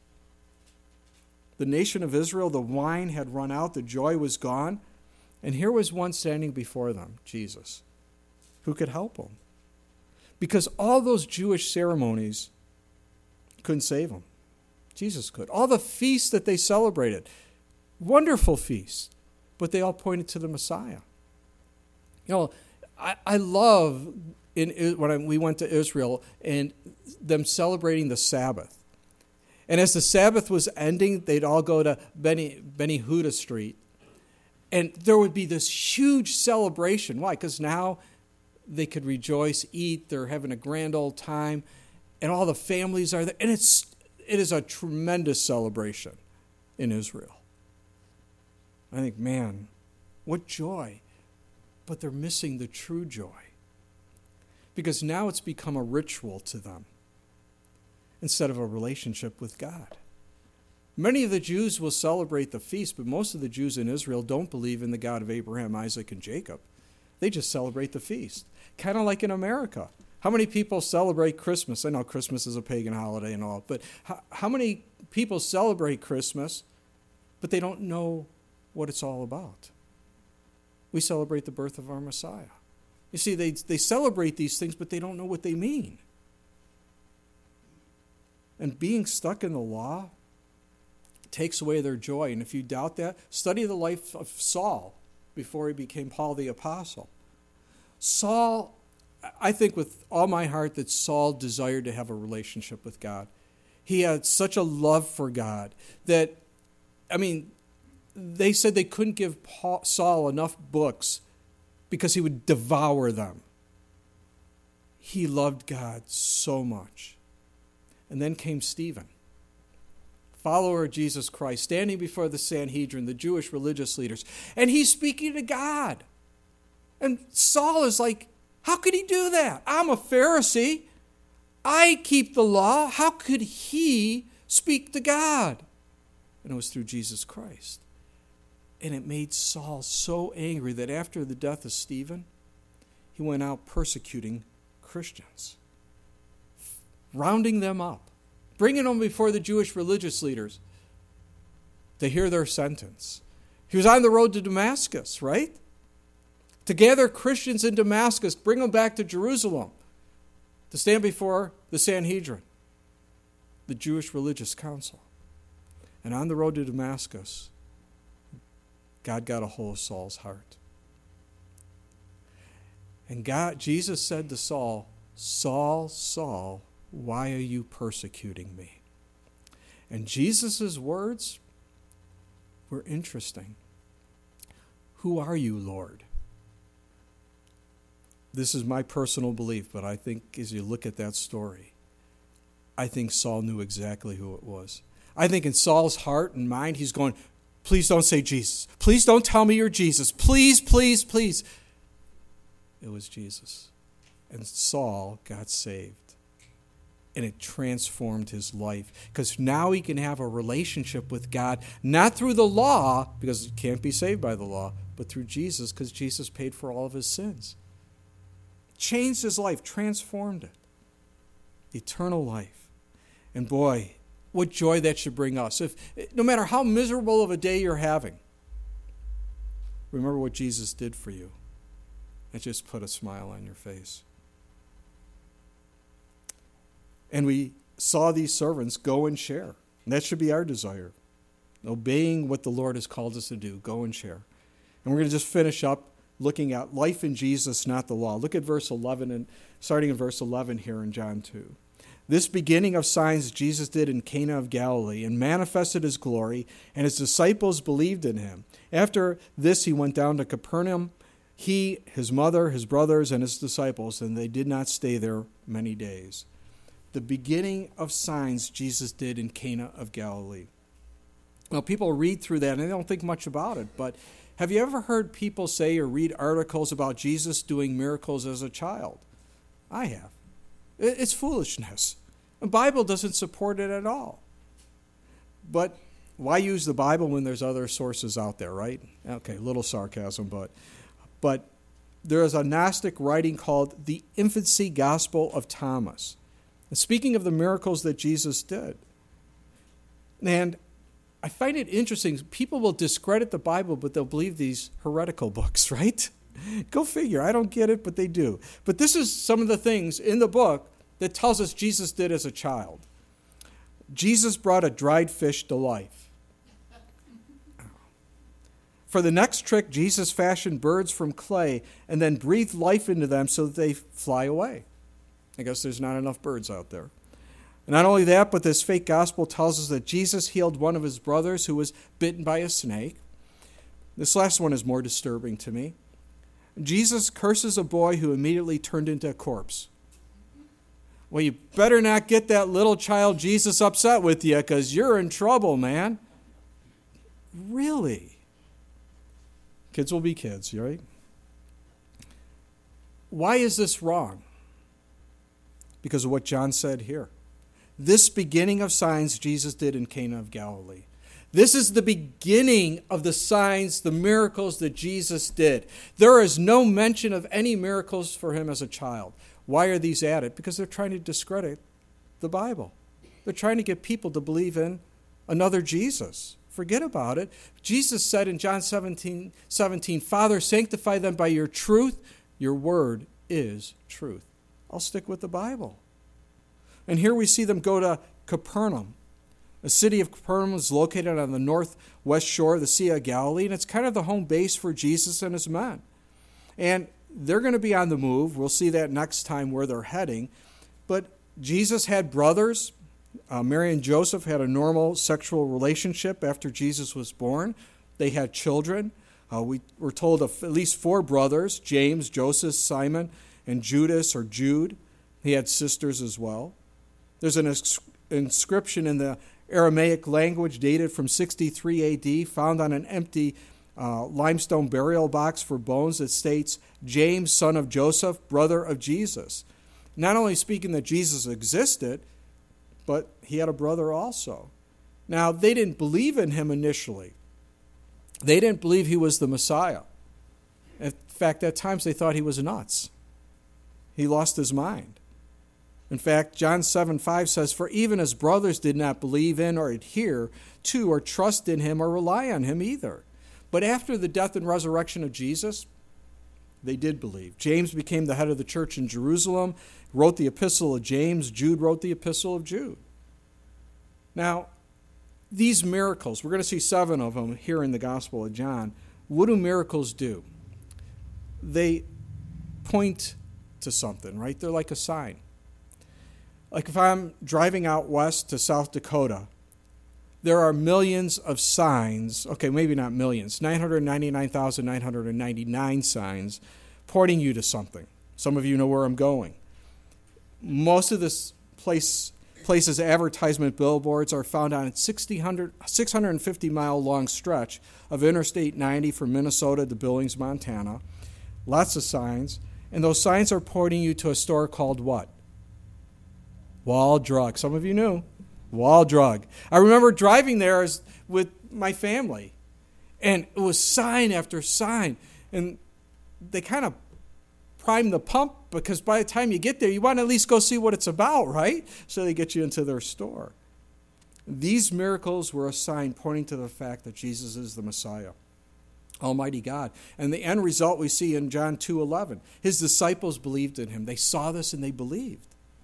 [SPEAKER 1] The nation of Israel, the wine had run out, the joy was gone, and here was one standing before them, Jesus. Who could help them? Because all those Jewish ceremonies couldn't save them. Jesus could. All the feasts that they celebrated, wonderful feasts, but they all pointed to the Messiah. You know, I, I love in when I, we went to Israel and them celebrating the Sabbath. And as the Sabbath was ending, they'd all go to Beni, Beni Huda Street, and there would be this huge celebration. Why? Because now they could rejoice, eat, they're having a grand old time, and all the families are there. And it's it is a tremendous celebration in Israel. I think, man, what joy. But they're missing the true joy. Because now it's become a ritual to them instead of a relationship with God. Many of the Jews will celebrate the feast, but most of the Jews in Israel don't believe in the God of Abraham, Isaac, and Jacob. They just celebrate the feast. Kind of like in America. How many people celebrate Christmas? I know Christmas is a pagan holiday and all, but how, how many people celebrate Christmas, but they don't know what it's all about? We celebrate the birth of our Messiah. You see, they, they celebrate these things, but they don't know what they mean. And being stuck in the law takes away their joy. And if you doubt that, study the life of Saul before he became Paul the Apostle. Saul, I think with all my heart that Saul desired to have a relationship with God. He had such a love for God that, I mean, they said they couldn't give Paul, Saul enough books because he would devour them. He loved God so much. And then came Stephen, follower of Jesus Christ, standing before the Sanhedrin, the Jewish religious leaders, and he's speaking to God. And Saul is like, how could he do that? I'm a Pharisee. I keep the law. How could he speak to God? And it was through Jesus Christ. And it made Saul so angry that after the death of Stephen, he went out persecuting Christians, rounding them up, bringing them before the Jewish religious leaders to hear their sentence. He was on the road to Damascus, right? To gather Christians in Damascus, bring them back to Jerusalem, to stand before the Sanhedrin, the Jewish religious council. And on the road to Damascus, God got a hold of Saul's heart. And God, Jesus said to Saul, Saul, Saul, why are you persecuting me? And Jesus' words were interesting. Who are you, Lord? This is my personal belief, but I think as you look at that story, I think Saul knew exactly who it was. I think in Saul's heart and mind, he's going, please don't say Jesus. Please don't tell me you're Jesus. Please, please, please. It was Jesus. And Saul got saved. And it transformed his life. Because now he can have a relationship with God, not through the law, because he can't be saved by the law, but through Jesus, because Jesus paid for all of his sins. Changed his life, transformed it. Eternal life. And boy, what joy that should bring us. If no matter how miserable of a day you're having, remember what Jesus did for you. It just put a smile on your face. And we saw these servants go and share. And that should be our desire. Obeying what the Lord has called us to do. Go and share. And we're going to just finish up looking at life in Jesus, not the law. Look at verse eleven, and starting in verse eleven here in John two. This beginning of signs Jesus did in Cana of Galilee and manifested his glory, and his disciples believed in him. After this he went down to Capernaum, he, his mother, his brothers, and his disciples, and they did not stay there many days. The beginning of signs Jesus did in Cana of Galilee. Well, people read through that and they don't think much about it, but have you ever heard people say or read articles about Jesus doing miracles as a child? I have. It's foolishness. The Bible doesn't support it at all. But why use the Bible when there's other sources out there, right? Okay, a little sarcasm, but but there is a Gnostic writing called The Infancy Gospel of Thomas. And speaking of the miracles that Jesus did. And I find it interesting. People will discredit the Bible, but they'll believe these heretical books, right? Go figure. I don't get it, but they do. But this is some of the things in the book that tells us Jesus did as a child. Jesus brought a dried fish to life. For the next trick, Jesus fashioned birds from clay and then breathed life into them so that they fly away. I guess there's not enough birds out there. And not only that, but this fake gospel tells us that Jesus healed one of his brothers who was bitten by a snake. This last one is more disturbing to me. Jesus curses a boy who immediately turned into a corpse. Well, you better not get that little child Jesus upset with you, because you're in trouble, man. Really? Kids will be kids, right? Why is this wrong? Because of what John said here. This beginning of signs Jesus did in Cana of Galilee. This is the beginning of the signs, the miracles that Jesus did. There is no mention of any miracles for him as a child. Why are these added? Because they're trying to discredit the Bible. They're trying to get people to believe in another Jesus. Forget about it. Jesus said in John seventeen, seventeen, Father, sanctify them by your truth. Your word is truth. I'll stick with the Bible. And here we see them go to Capernaum. The city of Capernaum is located on the northwest shore of the Sea of Galilee, and it's kind of the home base for Jesus and his men. And they're going to be on the move. We'll see that next time where they're heading. But Jesus had brothers. Uh, Mary and Joseph had a normal sexual relationship after Jesus was born. They had children. Uh, we were told of at least four brothers, James, Joseph, Simon, and Judas or Jude. He had sisters as well. There's an ins- inscription in the Aramaic language dated from sixty-three A D, found on an empty uh, limestone burial box for bones that states, James, son of Joseph, brother of Jesus. Not only speaking that Jesus existed, but he had a brother also. Now, they didn't believe in him initially. They didn't believe he was the Messiah. In fact, at times they thought he was nuts. He lost his mind. In fact, John seven five says, "For even his brothers did not believe in or adhere to or trust in him or rely on him either. But after the death and resurrection of Jesus, they did believe." James became the head of the church in Jerusalem, wrote the epistle of James. Jude wrote the epistle of Jude. Now, these miracles, we're going to see seven of them here in the Gospel of John. What do miracles do? They point to something, right? They're like a sign. Like if I'm driving out west to South Dakota, there are millions of signs, okay, maybe not millions, nine hundred ninety-nine thousand nine hundred ninety-nine signs pointing you to something. Some of you know where I'm going. Most of this place places advertisement billboards are found on a six hundred fifty mile long stretch of Interstate ninety from Minnesota to Billings, Montana. Lots of signs. And those signs are pointing you to a store called what? Wall Drug. Some of you knew. Wall Drug. I remember driving there as, with my family, and it was sign after sign. And they kind of prime the pump, because by the time you get there, you want to at least go see what it's about, right? So they get you into their store. These miracles were a sign pointing to the fact that Jesus is the Messiah, Almighty God. And the end result we see in John two eleven. His disciples believed in him. They saw this and they believed.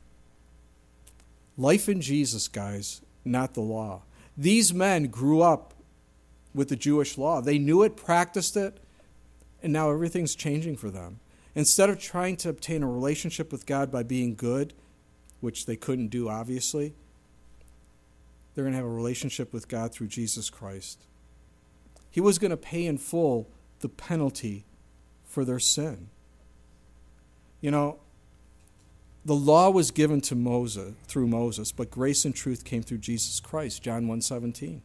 [SPEAKER 1] Life in Jesus, guys, not the law. These men grew up with the Jewish law. They knew it, practiced it, and now everything's changing for them. Instead of trying to obtain a relationship with God by being good, which they couldn't do, obviously, they're going to have a relationship with God through Jesus Christ. He was going to pay in full the penalty for their sin. You know, the law was given to Moses through Moses, but grace and truth came through Jesus Christ, John one seventeen.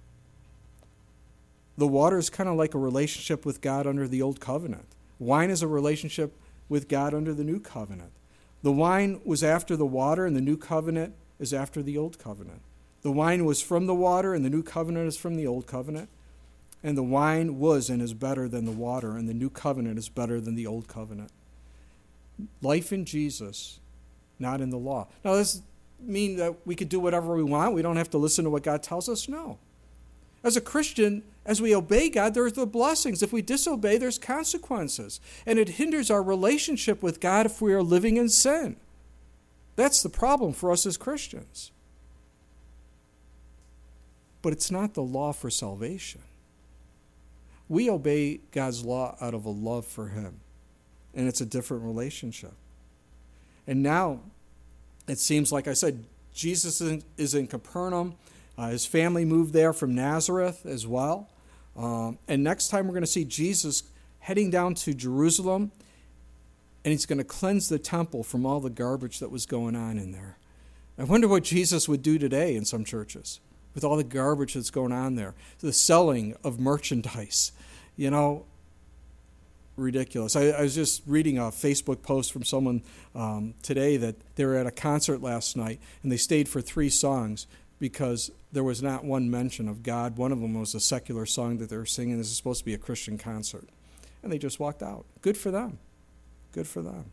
[SPEAKER 1] The water is kind of like a relationship with God under the old covenant. Wine is a relationship with God under the new covenant. The wine was after the water, and the new covenant is after the old covenant. The wine was from the water, and the new covenant is from the old covenant. And the wine was and is better than the water, and the new covenant is better than the old covenant. Life in Jesus, not in the law. Now, does this mean that we could do whatever we want? We don't have to listen to what God tells us? No. As a Christian, as we obey God, there are the blessings. If we disobey, there's consequences. And it hinders our relationship with God if we are living in sin. That's the problem for us as Christians. But it's not the law for salvation. We obey God's law out of a love for him. And it's a different relationship. And now, it seems, like I said, Jesus is in Capernaum. Uh, his family moved there from Nazareth as well. Um, and next time we're going to see Jesus heading down to Jerusalem, and he's going to cleanse the temple from all the garbage that was going on in there. I wonder what Jesus would do today in some churches with all the garbage that's going on there. The selling of merchandise, you know, ridiculous. I, I was just reading a Facebook post from someone um, today that they were at a concert last night, and they stayed for three songs because there was not one mention of God. One of them was a secular song that they were singing. This is supposed to be a Christian concert. And they just walked out. Good for them. Good for them.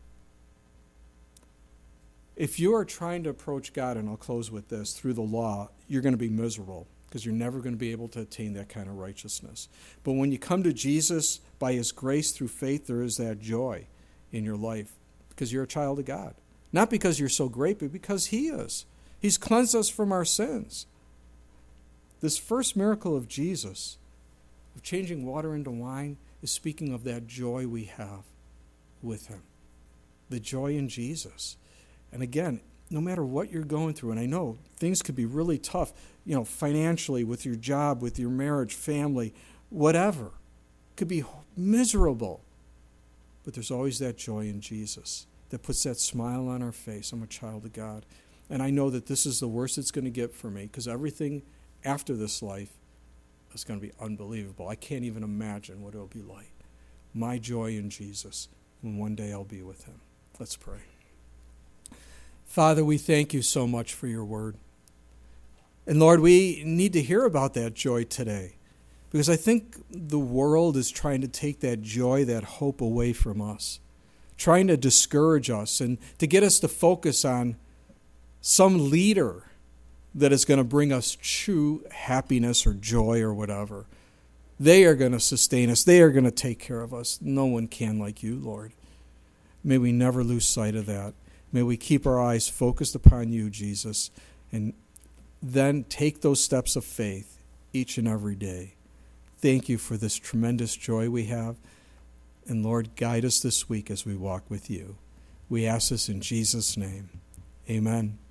[SPEAKER 1] If you are trying to approach God, and I'll close with this, through the law, you're going to be miserable because you're never going to be able to attain that kind of righteousness. But when you come to Jesus by his grace through faith, there is that joy in your life because you're a child of God. Not because you're so great, but because he is. He's cleansed us from our sins. This first miracle of Jesus, of changing water into wine, is speaking of that joy we have with him. The joy in Jesus. And again, no matter what you're going through, and I know things could be really tough, you know, financially, with your job, with your marriage, family, whatever. It could be miserable. But there's always that joy in Jesus that puts that smile on our face. I'm a child of God. And I know that this is the worst it's going to get for me because everything after this life is going to be unbelievable. I can't even imagine what it'll be like. My joy in Jesus, and one day I'll be with him. Let's pray. Father, we thank you so much for your word. And Lord, we need to hear about that joy today because I think the world is trying to take that joy, that hope away from us, trying to discourage us and to get us to focus on some leader that is going to bring us true happiness or joy or whatever. They are going to sustain us. They are going to take care of us. No one can like you, Lord. May we never lose sight of that. May we keep our eyes focused upon you, Jesus, and then take those steps of faith each and every day. Thank you for this tremendous joy we have. And Lord, guide us this week as we walk with you. We ask this in Jesus' name. Amen.